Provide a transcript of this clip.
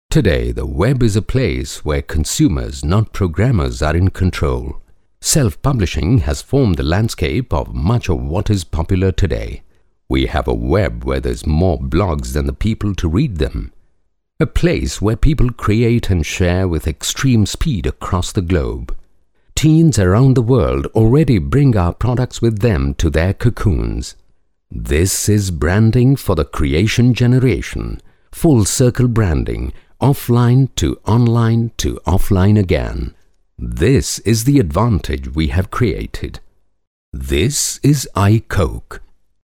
Today, the web is a place where consumers, not programmers, are in control. Self-publishing has formed the landscape of much of what is popular today. We have a web where there's more blogs than the people to read them. A place where people create and share with extreme speed across the globe. Teens around the world already bring our products with them to their cocoons. This is branding for the creation generation. Full circle branding, offline to online to offline again. This is the advantage we have created. This is iCoke.